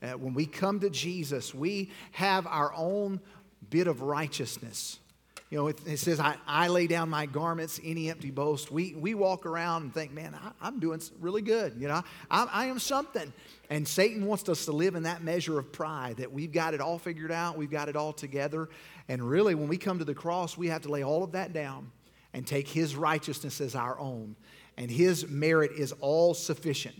When we come to Jesus, we have our own bit of righteousness. You know, it says, I lay down my garments, any empty boast. We walk around and think, man, I'm doing really good. You know, I am something. And Satan wants us to live in that measure of pride, that we've got it all figured out, we've got it all together. And really, when we come to the cross, we have to lay all of that down and take His righteousness as our own. And His merit is all sufficient,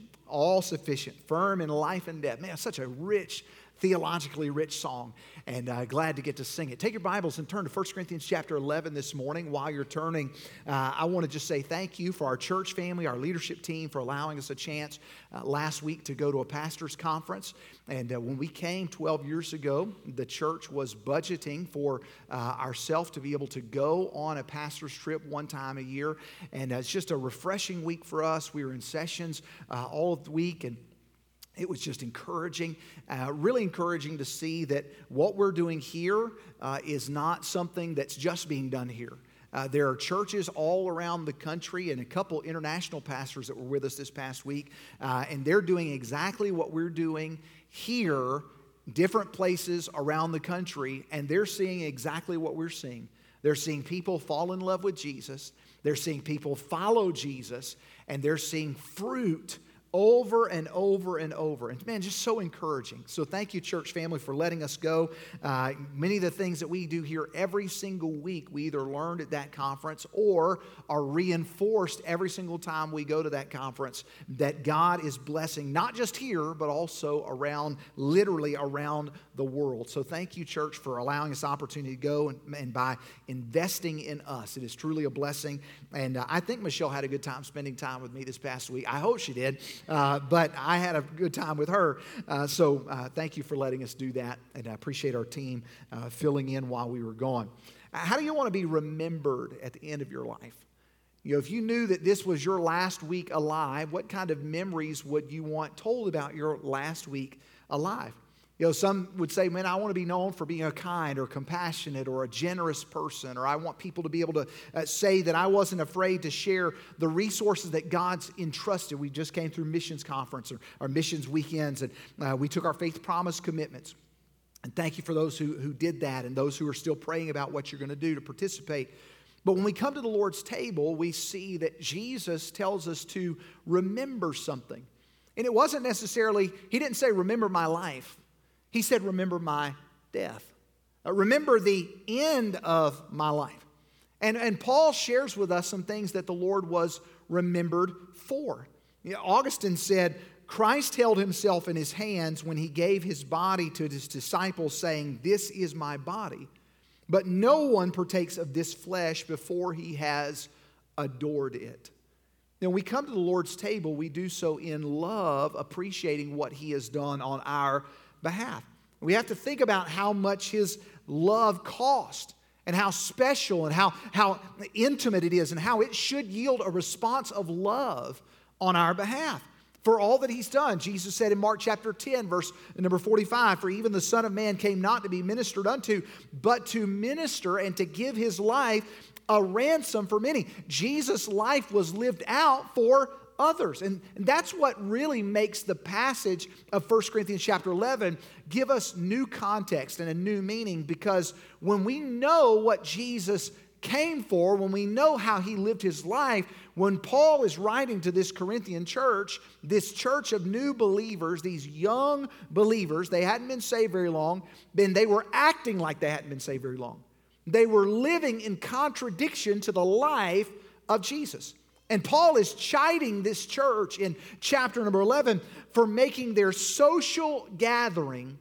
firm in life and death. Man, such a rich, theologically rich song, and glad to get to sing it. Take your Bibles and turn to 1 Corinthians chapter 11 this morning. While you're turning, I want to just say thank you for our church family, our leadership team, for allowing us a chance last week to go to a pastor's conference. And when we came 12 years ago, the church was budgeting for ourselves to be able to go on a pastor's trip one time a year. And it's just a refreshing week for us. We were in sessions all of the week, and it was just encouraging, really encouraging to see that what we're doing here is not something that's just being done here. There are churches all around the country and a couple international pastors that were with us this past week, and they're doing exactly what we're doing here, different places around the country, and they're seeing exactly what we're seeing. They're seeing people fall in love with Jesus. They're seeing people follow Jesus, and they're seeing fruit over and over and over. And man, just so encouraging. So thank you, church family, for letting us go. Many of the things that we do here every single week, we either learned at that conference or are reinforced every single time we go to that conference, that God is blessing, not just here, but also around, literally around the world. So thank you, church, for allowing us opportunity to go and by investing in us. It is truly a blessing. And I think Michelle had a good time spending time with me this past week. I hope she did. But I had a good time with her. So thank you for letting us do that. And I appreciate our team filling in while we were gone. How do you want to be remembered at the end of your life? You know, if you knew that this was your last week alive, what kind of memories would you want told about your last week alive? You know, some would say, man, I want to be known for being a kind or compassionate or a generous person, or I want people to be able to say that I wasn't afraid to share the resources that God's entrusted. We just came through missions conference or missions weekends, and we took our faith promise commitments. And thank you for those who did that and those who are still praying about what you're going to do to participate. But when we come to the Lord's table, we see that Jesus tells us to remember something. And it wasn't necessarily, He didn't say, remember my life. He said, remember my death. Remember the end of my life. And Paul shares with us some things that the Lord was remembered for. You know, Augustine said, Christ held Himself in His hands when He gave His body to His disciples, saying, this is my body. But no one partakes of this flesh before he has adored it. Now, when we come to the Lord's table, we do so in love, appreciating what He has done on our behalf. We have to think about how much His love cost and how special and how intimate it is and how it should yield a response of love on our behalf for all that He's done. Jesus said in Mark chapter 10, verse number 45, for even the Son of Man came not to be ministered unto, but to minister and to give His life a ransom for many. Jesus' life was lived out for others. And that's what really makes the passage of 1 Corinthians chapter 11 give us new context and a new meaning, because when we know what Jesus came for, when we know how He lived His life, when Paul is writing to this Corinthian church, this church of new believers, these young believers, they hadn't been saved very long, then they were acting like they hadn't been saved very long. They were living in contradiction to the life of Jesus. And Paul is chiding this church in chapter number 11 for making their social gathering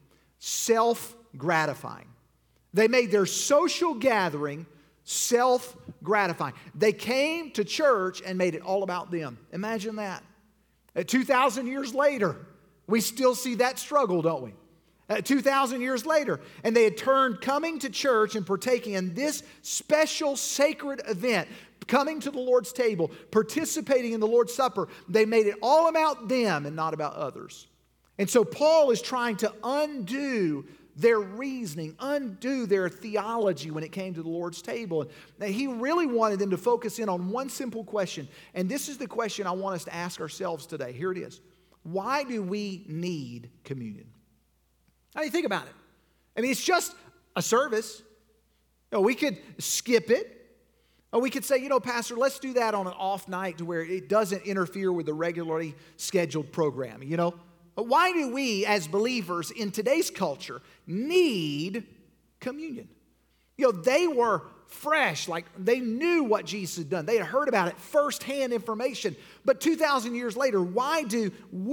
self-gratifying. They made their social gathering self-gratifying. They came to church and made it all about them. Imagine that. 2,000 years later, we still see that struggle, don't we? 2,000 years later, and they had turned coming to church and partaking in this special sacred event, coming to the Lord's table, participating in the Lord's Supper. They made it all about them and not about others. And so Paul is trying to undo their reasoning, undo their theology when it came to the Lord's table. And he really wanted them to focus in on one simple question. And this is the question I want us to ask ourselves today. Here it is. Why do we need communion? How do you think about it? I mean, it's just a service. We could skip it. Or we could say, Pastor, let's do that on an off night to where it doesn't interfere with the regularly scheduled programming, But why do we as believers in today's culture need communion? They were fresh, like they knew what Jesus had done. They had heard about it, firsthand information. But 2,000 years later, why do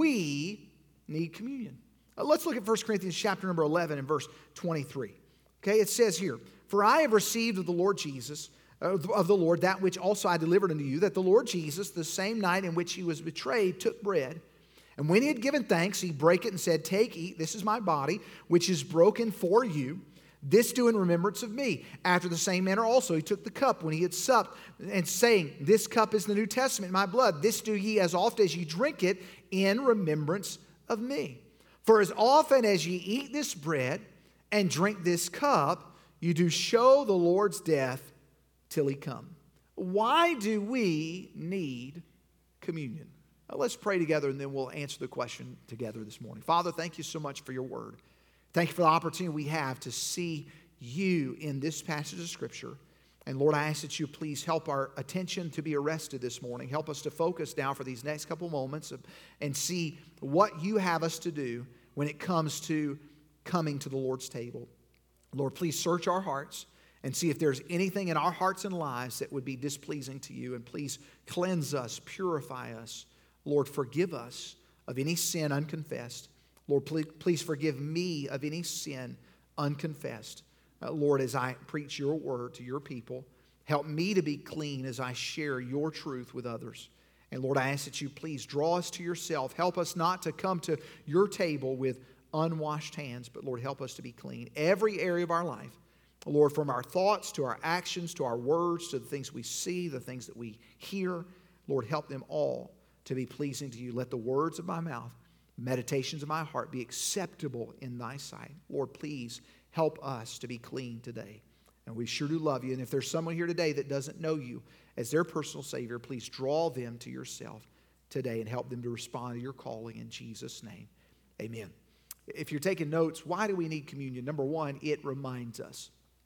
we need communion? Let's look at 1 Corinthians chapter number 11 and verse 23. Okay, it says here, "For I have received of the Lord Jesus, of the Lord, that which also I delivered unto you, that the Lord Jesus, the same night in which he was betrayed, took bread. And when he had given thanks, he brake it and said, Take, eat, this is my body, which is broken for you. This do in remembrance of me. After the same manner also he took the cup when he had supped, and saying, This cup is the New Testament in my blood. This do ye as oft as ye drink it in remembrance of me. For as often as ye eat this bread and drink this cup, you do show the Lord's death till he come." Why do we need communion? Let's pray together and then we'll answer the question together this morning. Father, thank you so much for your word. Thank you for the opportunity we have to see you in this passage of Scripture. And Lord, I ask that you please help our attention to be arrested this morning. Help us to focus now for these next couple moments and see what you have us to do when it comes to coming to the Lord's table. Lord, please search our hearts and see if there's anything in our hearts and lives that would be displeasing to you. And please cleanse us, purify us. Lord, forgive us of any sin unconfessed. Lord, please forgive me of any sin unconfessed. Lord, as I preach your word to your people, help me to be clean as I share your truth with others. And Lord, I ask that you please draw us to yourself. Help us not to come to your table with unwashed hands, but Lord, help us to be clean. Every area of our life, Lord, from our thoughts to our actions to our words to the things we see, the things that we hear, Lord, help them all to be pleasing to you. Let the words of my mouth, meditations of my heart be acceptable in thy sight. Lord, please help us to be clean today. And we sure do love you. And if there's someone here today that doesn't know you as their personal Savior, please draw them to yourself today and help them to respond to your calling in Jesus' name. Amen. If you're taking notes, why do we need communion? Number one, it reminds us.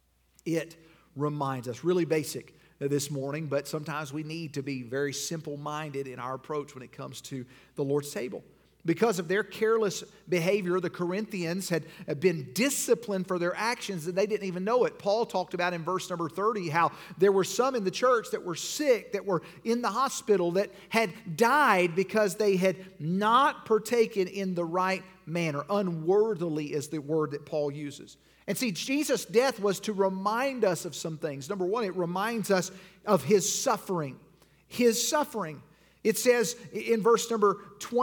It reminds us. Really basic this morning, but sometimes we need to be very simple-minded in our approach when it comes to the Lord's table. Because of their careless behavior, the Corinthians had been disciplined for their actions and they didn't even know it. Paul talked about in verse number 30 how there were some in the church that were sick, that were in the hospital, that had died because they had not partaken in the right manner. Unworthily is the word that Paul uses. And see, Jesus' death was to remind us of some things. Number one, it reminds us of his suffering. His suffering. It says in verse number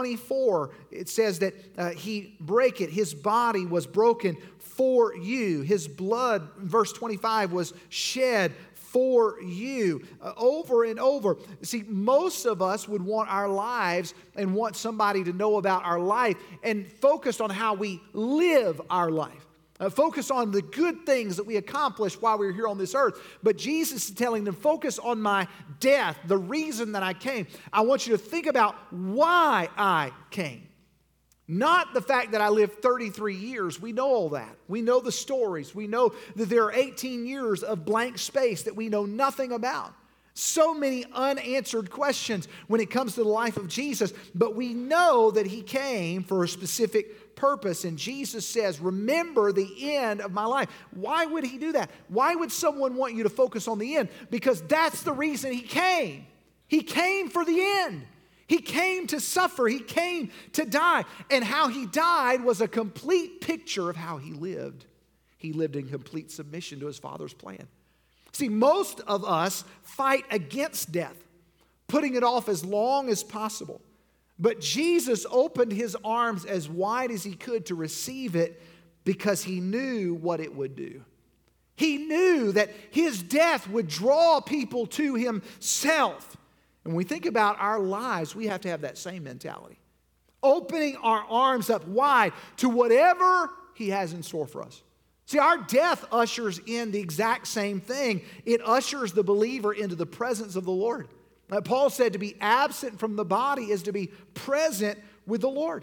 24, it says that he brake it. His body was broken for you. His blood, verse 25, was shed for you. Over and over. See, most of us would want our lives and want somebody to know about our life and focused on how we live our life. Focus on the good things that we accomplished while we were here on this earth. But Jesus is telling them, focus on my death, the reason that I came. I want you to think about why I came. Not the fact that I lived 33 years. We know all that. We know the stories. We know that there are 18 years of blank space that we know nothing about. So many unanswered questions when it comes to the life of Jesus. But we know that he came for a specific purpose. And Jesus says, remember the end of my life. Why would he do that? Why would someone want you to focus on the end? Because that's the reason he came. He came for the end. He came to suffer. He came to die. And how he died was a complete picture of how he lived. He lived in complete submission to his Father's plan. See, most of us fight against death, putting it off as long as possible. But Jesus opened his arms as wide as he could to receive it because he knew what it would do. He knew that his death would draw people to himself. And when we think about our lives, we have to have that same mentality. Opening our arms up wide to whatever he has in store for us. See, our death ushers in the exact same thing. It ushers the believer into the presence of the Lord. Paul said to be absent from the body is to be present with the Lord.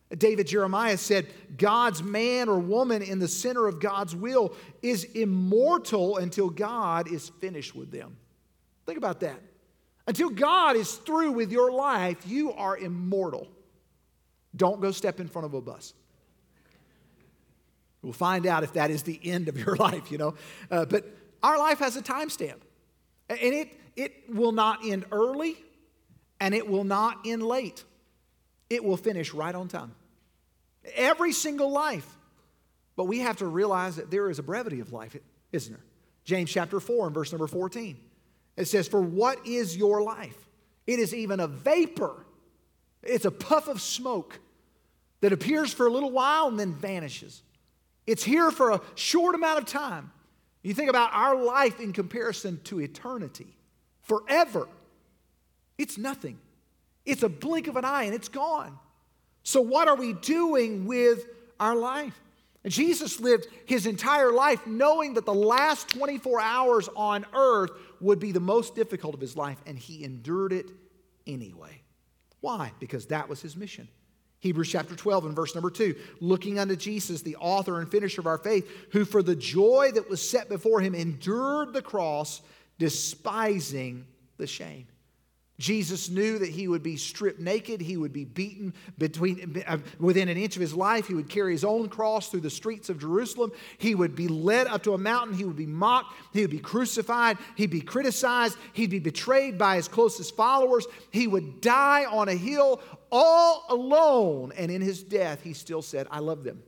David Jeremiah said, God's man or woman in the center of God's will is immortal until God is finished with them. Think about that. Until God is through with your life, you are immortal. Don't go step in front of a bus. We'll find out if that is the end of your life, But our life has a timestamp. And it will not end early, and it will not end late. It will finish right on time. Every single life. But we have to realize that there is a brevity of life, isn't there? James chapter 4 and verse number 14. It says, for what is your life? It is even a vapor. It's a puff of smoke that appears for a little while and then vanishes. It's here for a short amount of time. You think about our life in comparison to eternity. Forever. It's nothing. It's a blink of an eye and it's gone. So what are we doing with our life? And Jesus lived his entire life knowing that the last 24 hours on earth would be the most difficult of his life, and he endured it anyway. Why? Because that was his mission. Hebrews chapter 12 and verse number 2, looking unto Jesus, the author and finisher of our faith, who for the joy that was set before him endured the cross, despising the shame. Jesus knew that he would be stripped naked. He would be beaten within an inch of his life. He would carry his own cross through the streets of Jerusalem. He would be led up to a mountain. He would be mocked. He would be crucified. He'd be criticized. He'd be betrayed by his closest followers. He would die on a hill all alone. And in his death, he still said, I love them.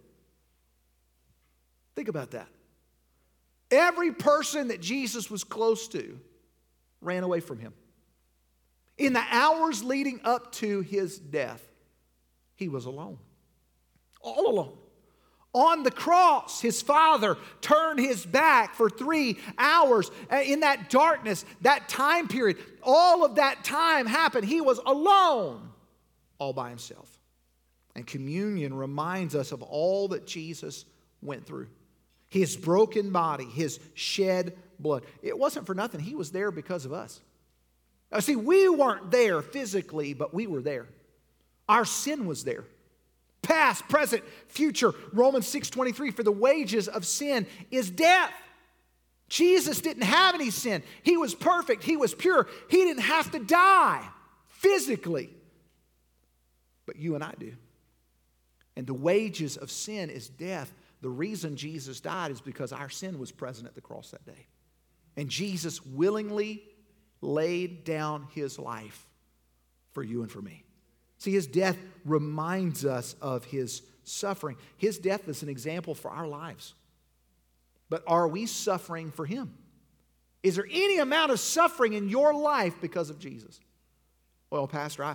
Think about that. Every person that Jesus was close to ran away from him. In the hours leading up to his death, he was alone. All alone. On the cross, his Father turned his back for 3 hours. In that darkness, that time period, all of that time happened. He was alone, all by himself. And communion reminds us of all that Jesus went through. His broken body, his shed blood. It wasn't for nothing. He was there because of us. Now, see, we weren't there physically, but we were there. Our sin was there. Past, present, future. Romans 6:23, for the wages of sin is death. Jesus didn't have any sin. He was perfect. He was pure. He didn't have to die physically. But you and I do. And the wages of sin is death. The reason Jesus died is because our sin was present at the cross that day. And Jesus willingly laid down his life for you and for me. See, his death reminds us of his suffering. His death is an example for our lives. But are we suffering for him? Is there any amount of suffering in your life because of Jesus? Well, Pastor,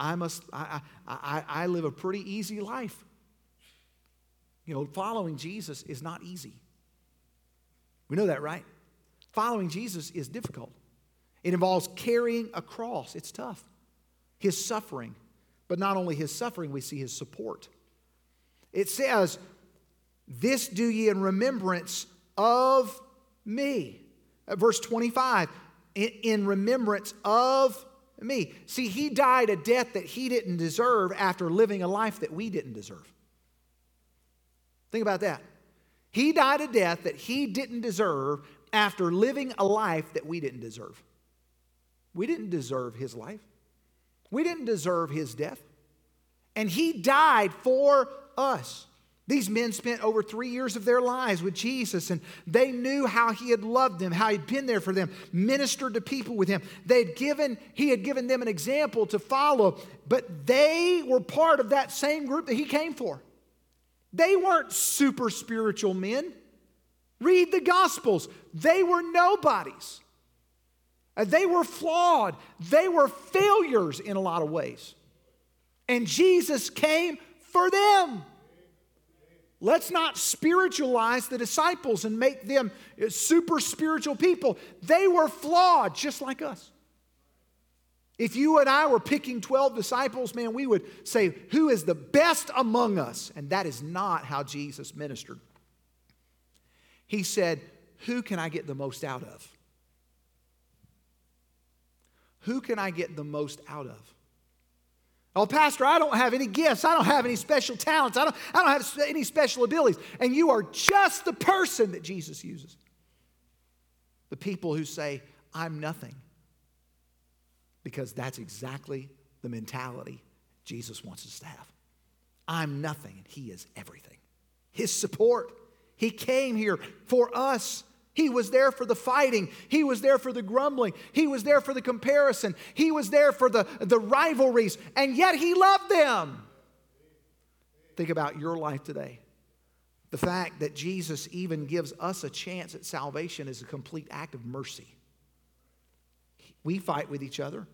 I live a pretty easy life. Following Jesus is not easy. We know that, right? Following Jesus is difficult. It involves carrying a cross. It's tough. His suffering. But not only his suffering, we see his support. It says, this do ye in remembrance of me. Verse 25, in remembrance of me. See, he died a death that he didn't deserve after living a life that we didn't deserve. Think about that. He died a death that he didn't deserve after living a life that we didn't deserve. We didn't deserve his life. We didn't deserve his death. And he died for us. These men spent over 3 years of their lives with Jesus, and they knew how he had loved them, how he'd been there for them, ministered to people with him. He had given them an example to follow, but they were part of that same group that he came for. They weren't super spiritual men. Read the Gospels. They were nobodies. They were flawed. They were failures in a lot of ways. And Jesus came for them. Let's not spiritualize the disciples and make them super spiritual people. They were flawed just like us. If you and I were picking 12 disciples, man, we would say, who is the best among us? And that is not how Jesus ministered. He said, who can I get the most out of? Who can I get the most out of? Oh, Pastor, I don't have any gifts. I don't have any special talents. I don't have any special abilities. And you are just the person that Jesus uses. The people who say, I'm nothing. Because that's exactly the mentality Jesus wants us to have. I'm nothing and He is everything. His support. He came here for us. He was there for the fighting. He was there for the grumbling. He was there for the comparison. He was there for the rivalries. And yet He loved them. Think about your life today. The fact that Jesus even gives us a chance at salvation is a complete act of mercy. We fight with each other.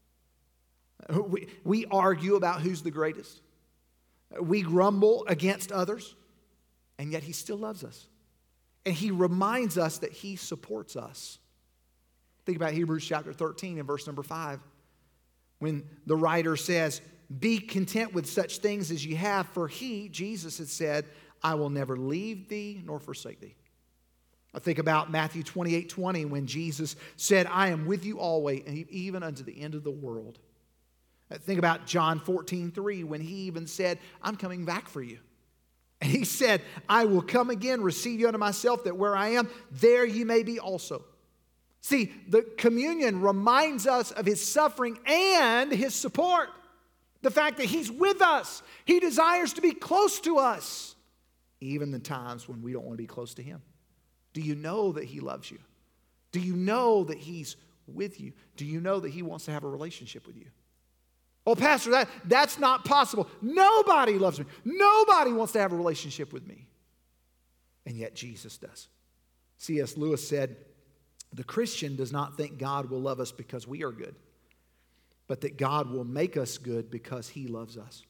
We argue about who's the greatest. We grumble against others. And yet He still loves us. And He reminds us that He supports us. Think about Hebrews chapter 13 and verse number 5. When the writer says, be content with such things as you have, for He, Jesus, had said, I will never leave thee nor forsake thee. I think about Matthew 28:20 when Jesus said, I am with you always, and even unto the end of the world. I think about John 14:3 when He even said, I'm coming back for you. And He said, I will come again, receive you unto myself, that where I am, there you may be also. See, the communion reminds us of His suffering and His support. The fact that He's with us. He desires to be close to us, even the times when we don't want to be close to Him. Do you know that He loves you? Do you know that He's with you? Do you know that He wants to have a relationship with you? Oh, Pastor, that's not possible. Nobody loves me. Nobody wants to have a relationship with me. And yet Jesus does. C.S. Lewis said, the Christian does not think God will love us because we are good, but that God will make us good because He loves us.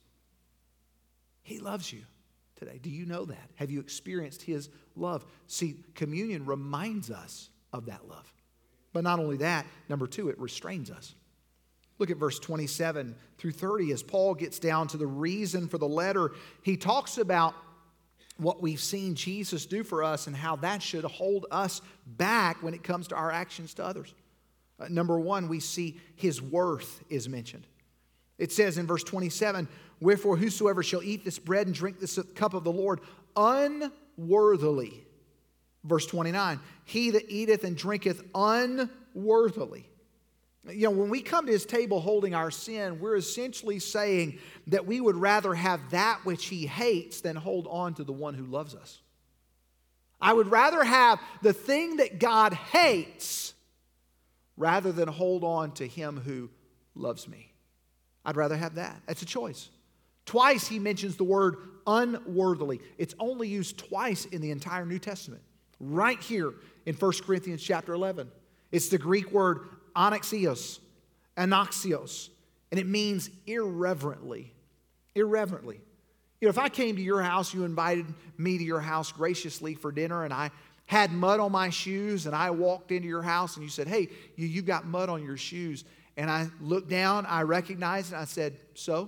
He loves you today. Do you know that? Have you experienced His love? See, communion reminds us of that love. But not only that, number two, it restrains us. Look at verse 27 through 30 as Paul gets down to the reason for the letter. He talks about what we've seen Jesus do for us and how that should hold us back when it comes to our actions to others. Number one, we see His worth is mentioned. It says in verse 27, wherefore whosoever shall eat this bread and drink this cup of the Lord unworthily. Verse 29, he that eateth and drinketh unworthily. You know, when we come to His table holding our sin, we're essentially saying that we would rather have that which He hates than hold on to the one who loves us. I would rather have the thing that God hates rather than hold on to Him who loves me. I'd rather have that. That's a choice. Twice He mentions the word unworthily. It's only used twice in the entire New Testament. Right here in 1 Corinthians chapter 11. It's the Greek word anaxios, anaxios, and it means irreverently. Irreverently. You know, if I came to your house, you invited me to your house graciously for dinner, and I had mud on my shoes, and I walked into your house, and you said, hey, you've got mud on your shoes. And I looked down, I recognized it, and I said, so?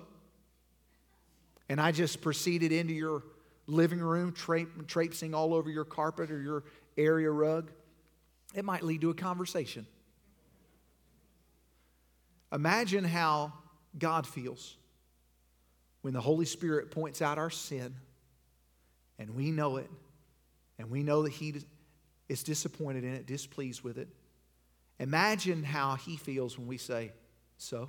And I just proceeded into your living room, traipsing all over your carpet or your area rug. It might lead to a conversation. Imagine how God feels when the Holy Spirit points out our sin and we know it and we know that He is disappointed in it, displeased with it. Imagine how He feels when we say, so?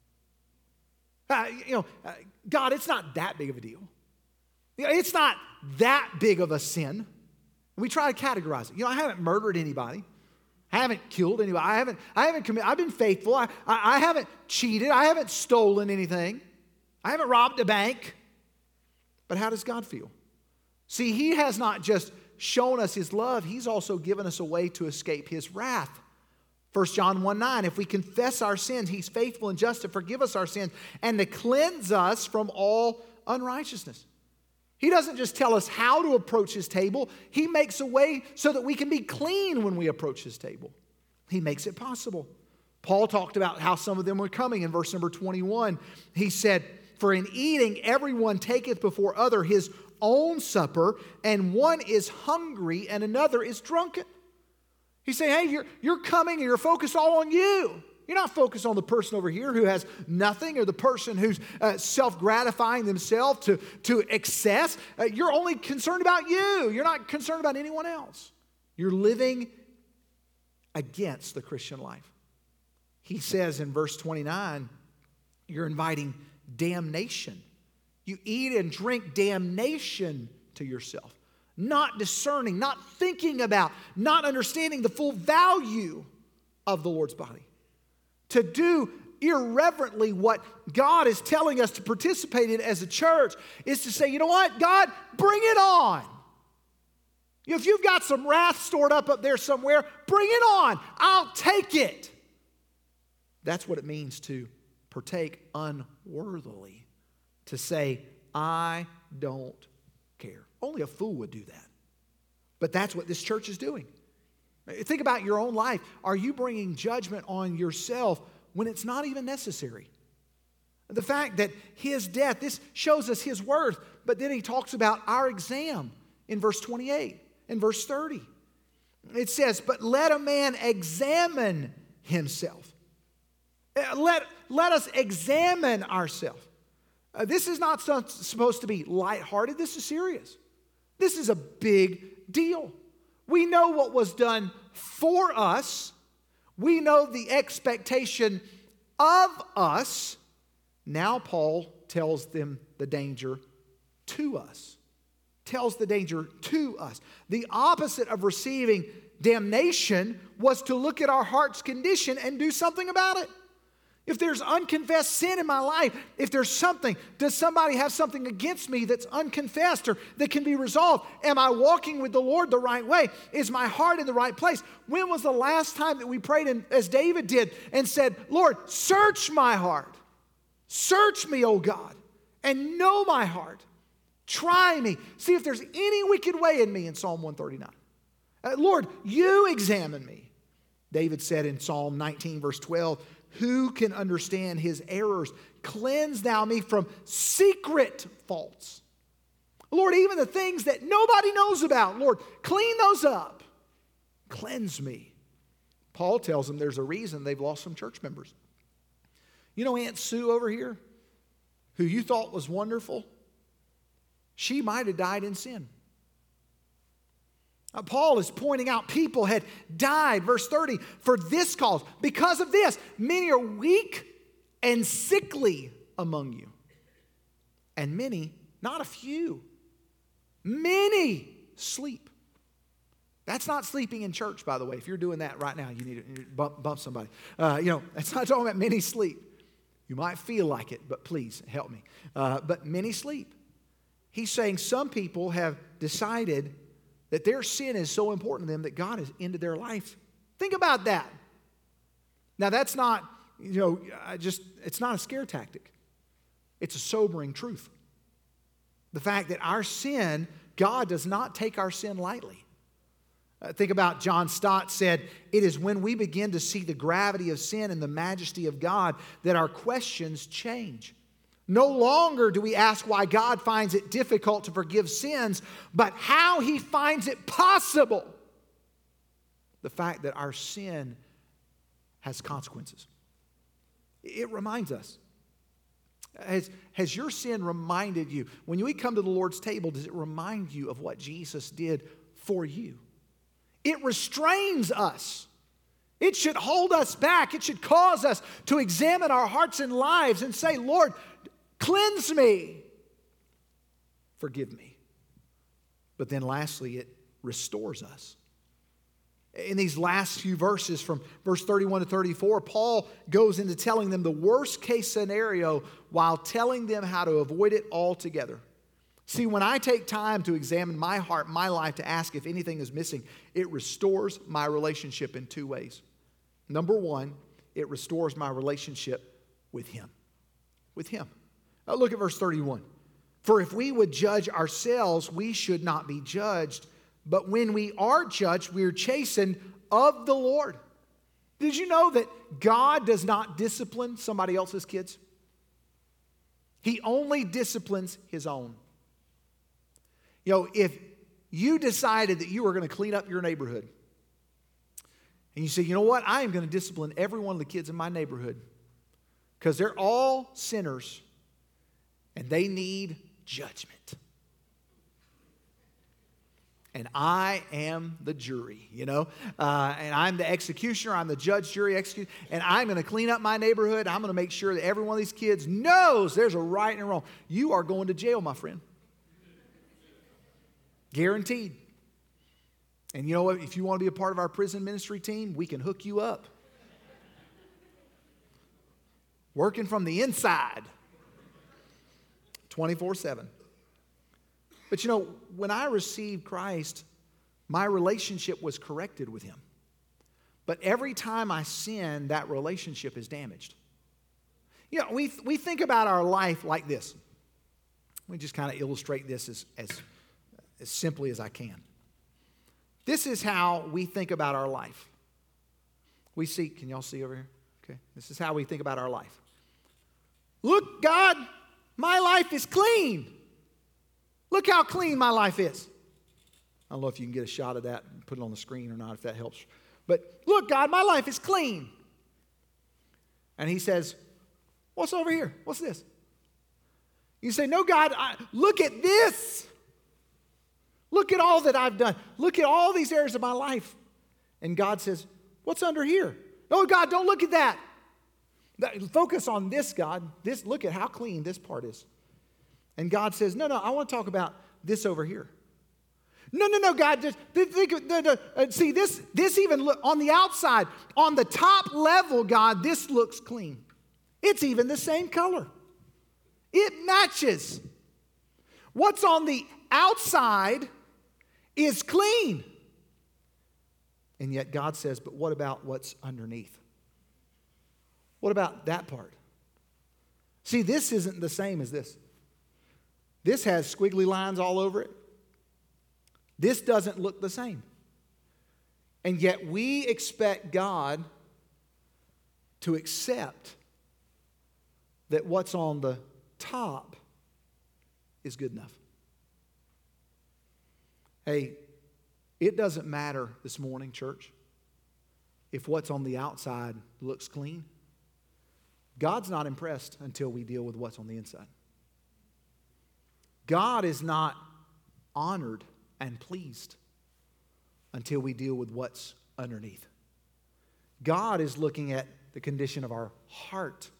God, it's not that big of a deal. It's not that big of a sin. We try to categorize it. I haven't murdered anybody. I haven't killed anybody. I haven't committed. I've been faithful. I haven't cheated. I haven't stolen anything. I haven't robbed a bank. But how does God feel? See, He has not just shown us His love. He's also given us a way to escape His wrath. 1 John 1:9, if we confess our sins, He's faithful and just to forgive us our sins and to cleanse us from all unrighteousness. He doesn't just tell us how to approach His table. He makes a way so that we can be clean when we approach His table. He makes it possible. Paul talked about how some of them were coming in verse number 21. He said, for in eating everyone taketh before other his own supper, and one is hungry and another is drunken. He's saying, hey, you're coming and you're focused all on you. You're not focused on the person over here who has nothing, or the person who's self-gratifying themselves to excess. You're only concerned about you. You're not concerned about anyone else. You're living against the Christian life. He says in verse 29, you're inviting damnation. You eat and drink damnation to yourself. Not discerning, not thinking about, not understanding the full value of the Lord's body. To do irreverently what God is telling us to participate in as a church is to say, you know what, God, bring it on. If you've got some wrath stored up there somewhere, bring it on. I'll take it. That's what it means to partake unworthily. To say, I don't care. Only a fool would do that. But that's what this church is doing. Think about your own life. Are you bringing judgment on yourself when it's not even necessary? The fact that his death, this shows us his worth, but then he talks about our exam in verse 28 and verse 30. It says, but let a man examine himself. Let us examine ourselves. This is not supposed to be lighthearted. This is serious. This is a big deal. We know what was done for us. We know the expectation of us. Now Paul tells them the danger to us. Tells the danger to us. The opposite of receiving damnation was to look at our heart's condition and do something about it. If there's unconfessed sin in my life, if there's something, does somebody have something against me that's unconfessed or that can be resolved? Am I walking with the Lord the right way? Is my heart in the right place? When was the last time that we prayed, as David did, and said, Lord, search my heart. Search me, O God, and know my heart. Try me. See if there's any wicked way in me in Psalm 139. Lord, you examine me. David said in Psalm 19, verse 12, who can understand his errors? Cleanse thou me from secret faults. Lord, even the things that nobody knows about, Lord, clean those up. Cleanse me. Paul tells them there's a reason they've lost some church members. You know Aunt Sue over here, who you thought was wonderful? She might have died in sin. Paul is pointing out people had died, verse 30, for this cause. Because of this, many are weak and sickly among you. And many, not a few, many sleep. That's not sleeping in church, by the way. If you're doing that right now, you need to bump somebody. It's not talking about many sleep. You might feel like it, but please help me. But many sleep. He's saying some people have decided that their sin is so important to them that God has ended their life. Think about that. Now that's not, it's not a scare tactic. It's a sobering truth. The fact that our sin, God does not take our sin lightly. Think about John Stott said, it is when we begin to see the gravity of sin and the majesty of God that our questions change. No longer do we ask why God finds it difficult to forgive sins, but how He finds it possible. The fact that our sin has consequences. It reminds us. Has your sin reminded you? When we come to the Lord's table, does it remind you of what Jesus did for you? It restrains us. It should hold us back. It should cause us to examine our hearts and lives and say, Lord, cleanse me. Forgive me. But then lastly, it restores us. In these last few verses from verse 31 to 34, Paul goes into telling them the worst case scenario while telling them how to avoid it altogether. See, when I take time to examine my heart, my life, to ask if anything is missing, it restores my relationship in two ways. Number one, it restores my relationship with Him. With Him. Now look at verse 31. For if we would judge ourselves, we should not be judged. But when we are judged, we are chastened of the Lord. Did you know that God does not discipline somebody else's kids? He only disciplines His own. If you decided that you were going to clean up your neighborhood, And you say, you know what? I am going to discipline every one of the kids in my neighborhood because they're all sinners and they need judgment. And I am the jury, and I'm the executioner, I'm the judge, jury, executioner, and I'm going to clean up my neighborhood. I'm going to make sure that every one of these kids knows there's a right and a wrong. You are going to jail, my friend. Guaranteed. And you know what? If you want to be a part of our prison ministry team, we can hook you up. Working from the inside, 24/7. But when I received Christ, my relationship was corrected with Him. But every time I sin, that relationship is damaged. We think about our life like this. Let me just kind of illustrate this as simply as I can. This is how we think about our life. We see, can y'all see over here? Okay. This is how we think about our life. Look, God, my life is clean. Look how clean my life is. I don't know if you can get a shot of that and put it on the screen or not, if that helps. But look, God, my life is clean. And He says, what's over here? What's this? You say, no, God, look at this. Look at all that I've done. Look at all these areas of my life. And God says, what's under here? No, God, don't look at that. Focus on this, God. Look at how clean this part is. And God says, no, I want to talk about this over here. No, God, just see this even look on the outside, on the top level, God, this looks clean. It's even the same color. It matches. What's on the outside is clean. And yet God says, but what about what's underneath? What about that part? See, this isn't the same as this. This has squiggly lines all over it. This doesn't look the same. And yet we expect God to accept that what's on the top is good enough. Hey, it doesn't matter this morning, church, if what's on the outside looks clean. God's not impressed until we deal with what's on the inside. God is not honored and pleased until we deal with what's underneath. God is looking at the condition of our heart,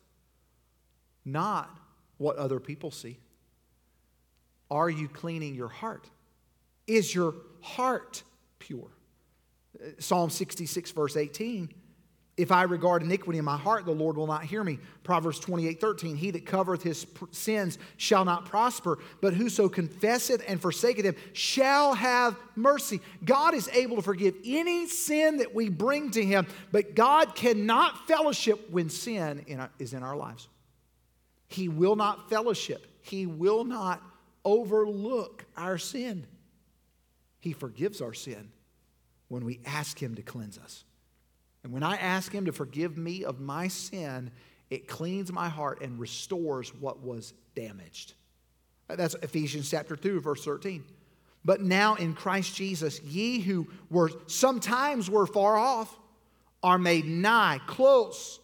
not what other people see. Are you cleaning your heart? Is your heart pure? Psalm 66, verse 18. If I regard iniquity in my heart, the Lord will not hear me. Proverbs 28:13. He that covereth his sins shall not prosper, but whoso confesseth and forsaketh them shall have mercy. God is able to forgive any sin that we bring to Him, but God cannot fellowship when sin is in our lives. He will not fellowship. He will not overlook our sin. He forgives our sin when we ask Him to cleanse us. And when I ask Him to forgive me of my sin, it cleans my heart and restores what was damaged. That's Ephesians chapter 2, verse 13. But now in Christ Jesus, ye who were sometimes were far off are made nigh, close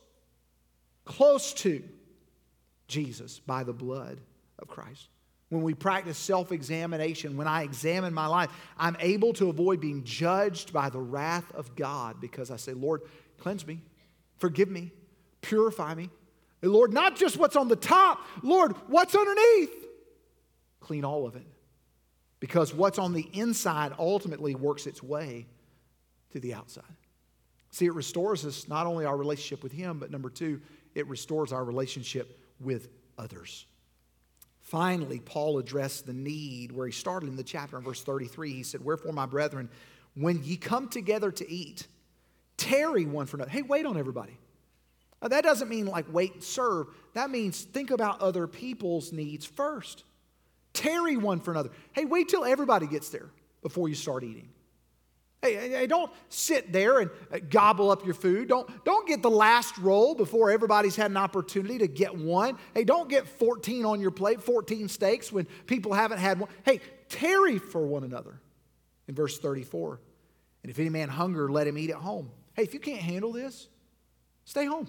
to Jesus by the blood of Christ. When we practice self-examination, when I examine my life, I'm able to avoid being judged by the wrath of God because I say, Lord, cleanse me, forgive me, purify me. And Lord, not just what's on the top, Lord, what's underneath? Clean all of it. Because what's on the inside ultimately works its way to the outside. See, it restores us, not only our relationship with Him, but number two, it restores our relationship with others. Finally, Paul addressed the need where he started in the chapter in verse 33. He said, wherefore, my brethren, when ye come together to eat, tarry one for another. Hey, wait on everybody. Now, that doesn't mean like wait and serve. That means think about other people's needs first. Tarry one for another. Hey, wait till everybody gets there before you start eating. Hey, don't sit there and gobble up your food. Don't get the last roll before everybody's had an opportunity to get one. Hey, don't get 14 on your plate, 14 steaks when people haven't had one. Hey, tarry for one another. In verse 34, and if any man hunger, let him eat at home, Hey, if you can't handle this, stay home.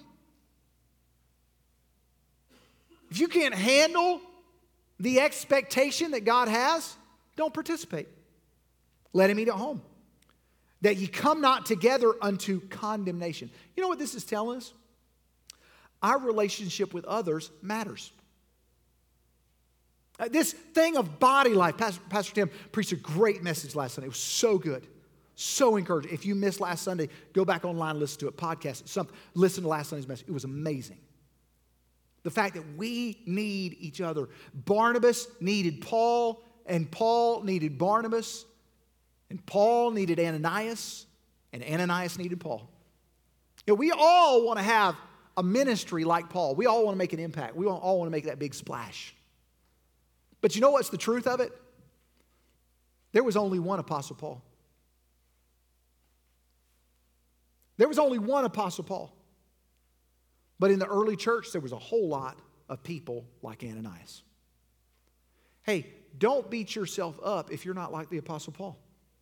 If you can't handle the expectation that God has, don't participate. Let him eat at home. That ye come not together unto condemnation. You know what this is telling us? Our relationship with others matters. This thing of body life, Pastor Tim preached a great message last Sunday. It was so good, so encouraging. If you missed last Sunday, go back online and listen to it, podcast, something. Listen to last Sunday's message. It was amazing. The fact that we need each other. Barnabas needed Paul, and Paul needed Barnabas, and Paul needed Ananias, and Ananias needed Paul. You know, we all want to have a ministry like Paul. We all want to make an impact. We all want to make that big splash. But you know what's the truth of it? There was only one Apostle Paul. There was only one Apostle Paul. But in the early church, there was a whole lot of people like Ananias. Hey, don't beat yourself up if you're not like the Apostle Paul.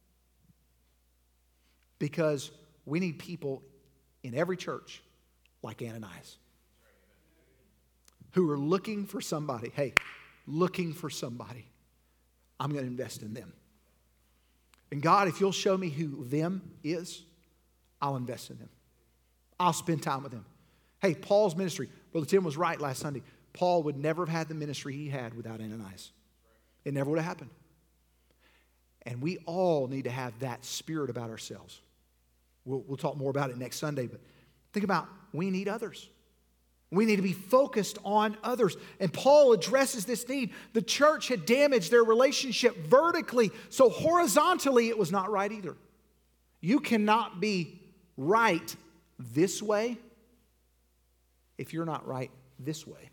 Because we need people in every church like Ananias who are looking for somebody. Hey, looking for somebody. I'm going to invest in them. And God, if you'll show me who them is, I'll invest in them. I'll spend time with them. Hey, Paul's ministry. Brother Tim was right last Sunday. Paul would never have had the ministry he had without Ananias. It never would have happened. And we all need to have that spirit about ourselves. We'll talk more about it next Sunday, but think about we need others. We need to be focused on others. And Paul addresses this need. The church had damaged their relationship vertically, so horizontally it was not right either. You cannot be right this way if you're not right this way.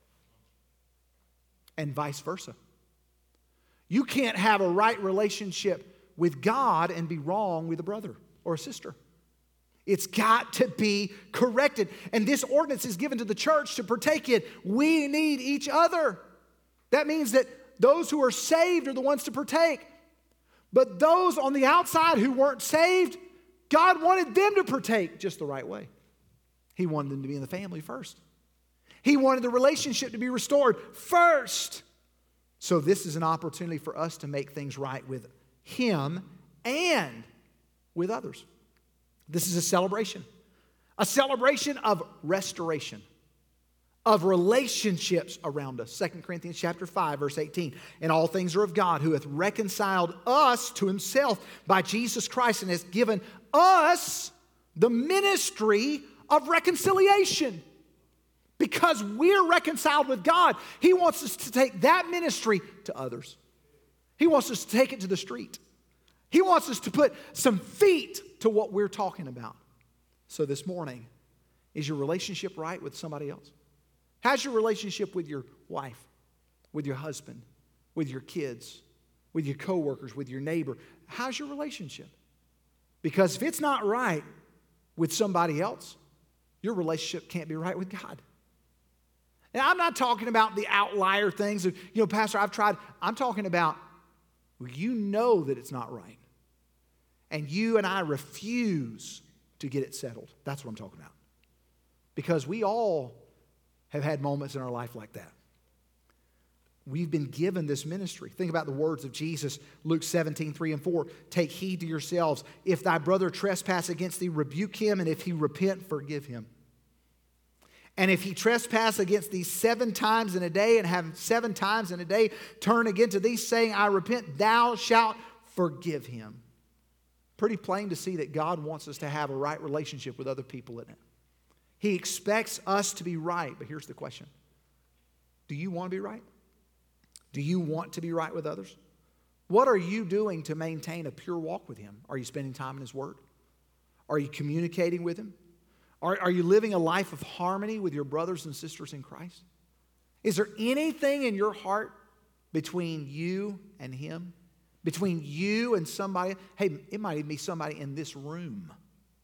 And vice versa. You can't have a right relationship with God and be wrong with a brother or a sister. It's got to be corrected. And this ordinance is given to the church to partake in. We need each other. That means that those who are saved are the ones to partake. But those on the outside who weren't saved, God wanted them to partake just the right way. He wanted them to be in the family first. He wanted the relationship to be restored first. So this is an opportunity for us to make things right with Him and with others. This is a celebration of restoration, of relationships around us. 2 Corinthians chapter 5, verse 18. And all things are of God, who hath reconciled us to Himself by Jesus Christ, and has given us the ministry of reconciliation. Because we're reconciled with God, He wants us to take that ministry to others. He wants us to take it to the street. He wants us to put some feet to what we're talking about. So this morning, is your relationship right with somebody else? How's your relationship with your wife, with your husband, with your kids, with your coworkers, with your neighbor? How's your relationship? Because if it's not right with somebody else, your relationship can't be right with God. Now, I'm not talking about the outlier things. Pastor, I'm talking about, you know that it's not right. And you and I refuse to get it settled. That's what I'm talking about. Because we all have had moments in our life like that. We've been given this ministry. Think about the words of Jesus, Luke 17, 3 and 4. Take heed to yourselves. If thy brother trespass against thee, rebuke him, and if he repent, forgive him. And if he trespass against thee 7 times in a day, and have 7 times in a day turn again to thee, saying, I repent, thou shalt forgive him. Pretty plain to see that God wants us to have a right relationship with other people, isn't it? He expects us to be right, but here's the question. Do you want to be right? Do you want to be right with others? What are you doing to maintain a pure walk with Him? Are you spending time in His Word? Are you communicating with Him? Are you living a life of harmony with your brothers and sisters in Christ? Is there anything in your heart between you and Him? Between you and somebody? Hey, it might even be somebody in this room.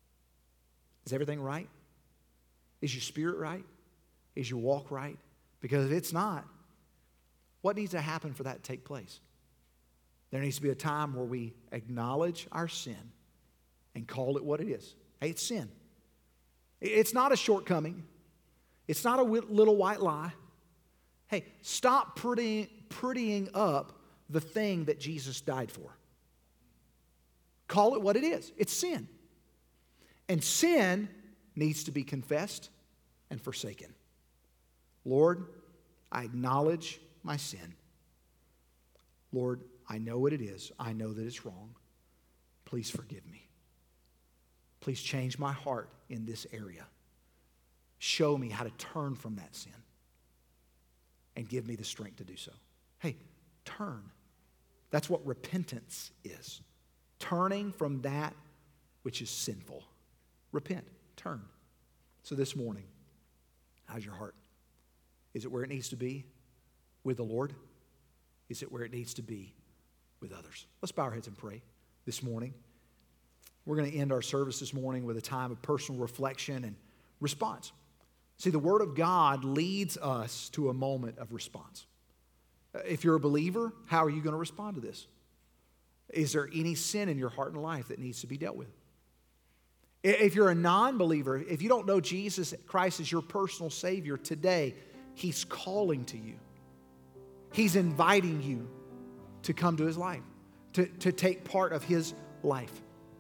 Is everything right? Is your spirit right? Is your walk right? Because if it's not, what needs to happen for that to take place? There needs to be a time where we acknowledge our sin and call it what it is. Hey, it's sin. It's not a shortcoming. It's not a little white lie. Hey, stop prettying up the thing that Jesus died for. Call it what it is. It's sin. And sin needs to be confessed and forsaken. Lord, I acknowledge my sin. Lord, I know what it is. I know that it's wrong. Please forgive me. Please change my heart in this area. Show me how to turn from that sin and give me the strength to do so. Hey, turn. That's what repentance is. Turning from that which is sinful. Repent. Turn. So this morning, how's your heart? Is it where it needs to be with the Lord? Is it where it needs to be with others? Let's bow our heads and pray this morning. We're going to end our service this morning with a time of personal reflection and response. See, the Word of God leads us to a moment of response. If you're a believer, how are you going to respond to this? Is there any sin in your heart and life that needs to be dealt with? If you're a non-believer, if you don't know Jesus Christ as your personal Savior today, He's calling to you. He's inviting you to come to His life, to take part of His life,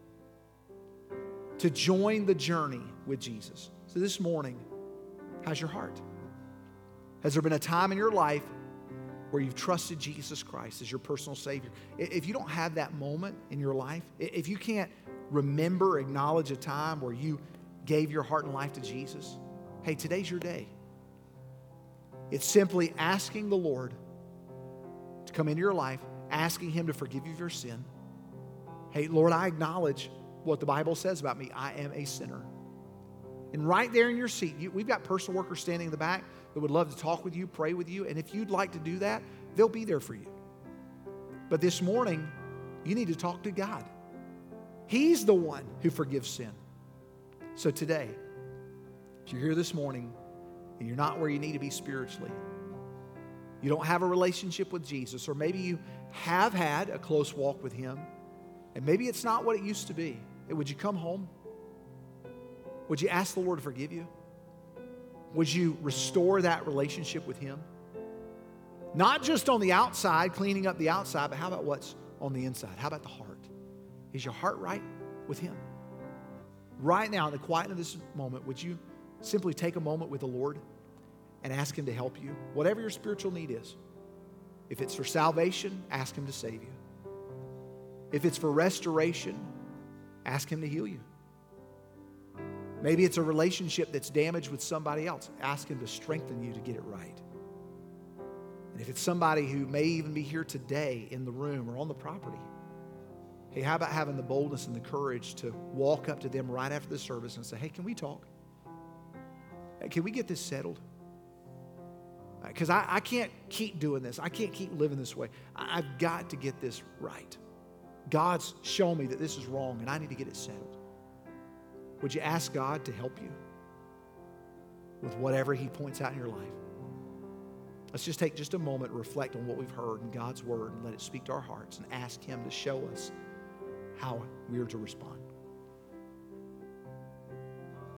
to join the journey with Jesus. So this morning, how's your heart? Has there been a time in your life where you've trusted Jesus Christ as your personal Savior? If you don't have that moment in your life, if you can't remember, acknowledge a time where you gave your heart and life to Jesus, hey, today's your day. It's simply asking the Lord to come into your life, asking Him to forgive you of your sin. Hey, Lord, I acknowledge what the Bible says about me. I am a sinner. And right there in your seat, we've got personal workers standing in the back that would love to talk with you, pray with you. And if you'd like to do that, they'll be there for you. But this morning, you need to talk to God. He's the one who forgives sin. So today, if you're here this morning and you're not where you need to be spiritually, you don't have a relationship with Jesus, or maybe you have had a close walk with Him, and maybe it's not what it used to be, would you come home? Would you ask the Lord to forgive you? Would you restore that relationship with Him? Not just on the outside, cleaning up the outside, but how about what's on the inside? How about the heart? Is your heart right with Him? Right now, in the quiet of this moment, would you simply take a moment with the Lord and ask Him to help you? Whatever your spiritual need is. If it's for salvation, ask Him to save you. If it's for restoration, ask Him to heal you. Maybe it's a relationship that's damaged with somebody else. Ask Him to strengthen you to get it right. And if it's somebody who may even be here today in the room or on the property, hey, how about having the boldness and the courage to walk up to them right after the service and say, hey, can we talk? Hey, can we get this settled? Because I can't keep doing this. I can't keep living this way. I've got to get this right. God's shown me that this is wrong and I need to get it settled. Would you ask God to help you with whatever He points out in your life? Let's just take just a moment and reflect on what we've heard in God's Word and let it speak to our hearts and ask Him to show us how we are to respond.